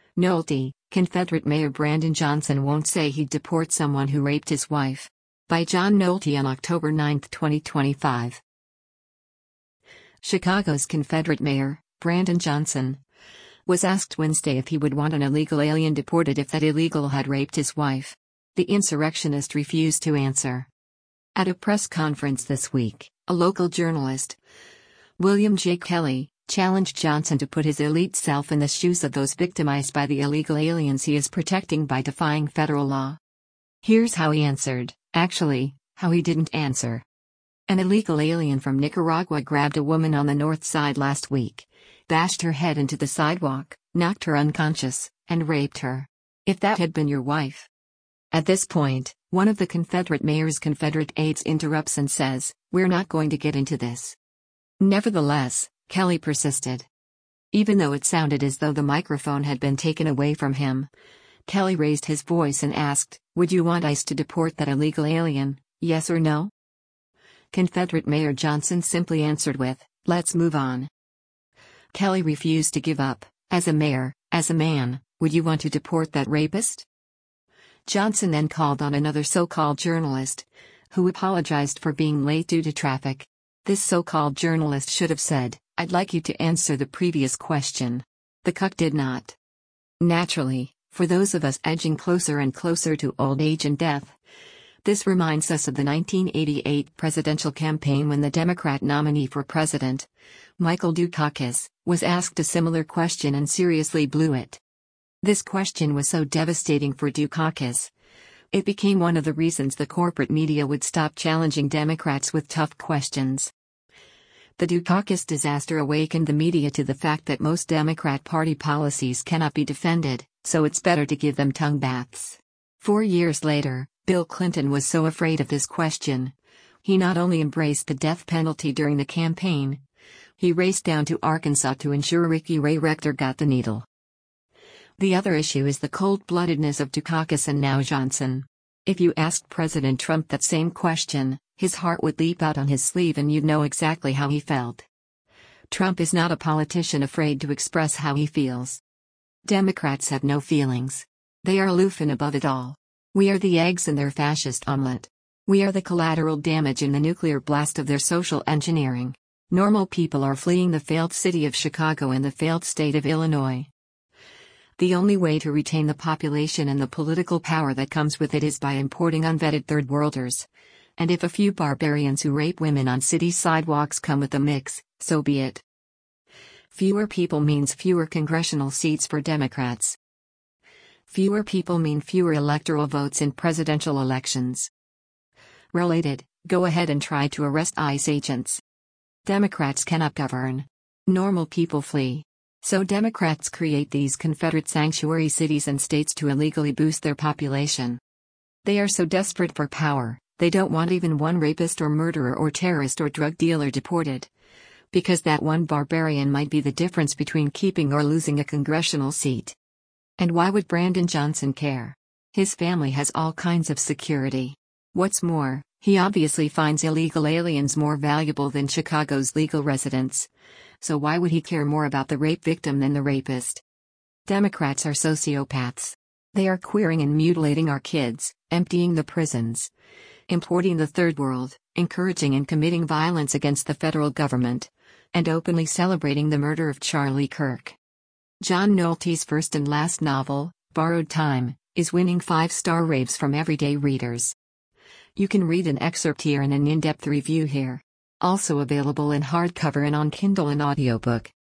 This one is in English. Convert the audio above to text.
Nolte, Confederate Mayor Brandon Johnson won't say he'd deport someone who raped his wife. By John Nolte on October 9, 2025. Chicago's Confederate Mayor, Brandon Johnson, was asked Wednesday if he would want an illegal alien deported if that illegal had raped his wife. The insurrectionist refused to answer. At a press conference this week, a local journalist, William J. Kelly, challenged Johnson to put his elite self in the shoes of those victimized by the illegal aliens he is protecting by defying federal law. Here's how he answered, actually, how he didn't answer. An illegal alien from Nicaragua grabbed a woman on the north side last week, bashed her head into the sidewalk, knocked her unconscious, and raped her. If that had been your wife. At this point, one of the Confederate mayor's Confederate aides interrupts and says, "We're not going to get into this." Nevertheless, Kelly persisted. Even though it sounded as though the microphone had been taken away from him, Kelly raised his voice and asked, "Would you want ICE to deport that illegal alien, yes or no?" Confederate Mayor Johnson simply answered with, "Let's move on." Kelly refused to give up. As a mayor, as a man, would you want to deport that rapist? Johnson then called on another so-called journalist, who apologized for being late due to traffic. This so-called journalist should have said, "I'd like you to answer the previous question." The cuck did not. Naturally, for those of us edging closer and closer to old age and death, this reminds us of the 1988 presidential campaign when the Democrat nominee for president, Michael Dukakis, was asked a similar question and seriously blew it. This question was so devastating for Dukakis, it became one of the reasons the corporate media would stop challenging Democrats with tough questions. The Dukakis disaster awakened the media to the fact that most Democrat Party policies cannot be defended, so it's better to give them tongue baths. 4 years later, Bill Clinton was so afraid of this question, he not only embraced the death penalty during the campaign, he raced down to Arkansas to ensure Ricky Ray Rector got the needle. The other issue is the cold-bloodedness of Dukakis and now Johnson. If you asked President Trump that same question, his heart would leap out on his sleeve and you'd know exactly how he felt. Trump is not a politician afraid to express how he feels. Democrats have no feelings. They are aloof and above it all. We are the eggs in their fascist omelet. We are the collateral damage in the nuclear blast of their social engineering. Normal people are fleeing the failed city of Chicago and the failed state of Illinois. The only way to retain the population and the political power that comes with it is by importing unvetted third worlders. And if a few barbarians who rape women on city sidewalks come with the mix, so be it. Fewer people means fewer congressional seats for Democrats. Fewer people mean fewer electoral votes in presidential elections. Related, go ahead and try to arrest ICE agents. Democrats cannot govern. Normal people flee. So Democrats create these Confederate sanctuary cities and states to illegally boost their population. They are so desperate for power, they don't want even one rapist or murderer or terrorist or drug dealer deported. Because that one barbarian might be the difference between keeping or losing a congressional seat. And why would Brandon Johnson care? His family has all kinds of security. What's more, he obviously finds illegal aliens more valuable than Chicago's legal residents. So why would he care more about the rape victim than the rapist? Democrats are sociopaths. They are queering and mutilating our kids, emptying the prisons, importing the third world, encouraging and committing violence against the federal government, and openly celebrating the murder of Charlie Kirk. John Nolte's first and last novel, Borrowed Time, is winning 5-star raves from everyday readers. You can read an excerpt here and an in-depth review here. Also available in hardcover and on Kindle and audiobook.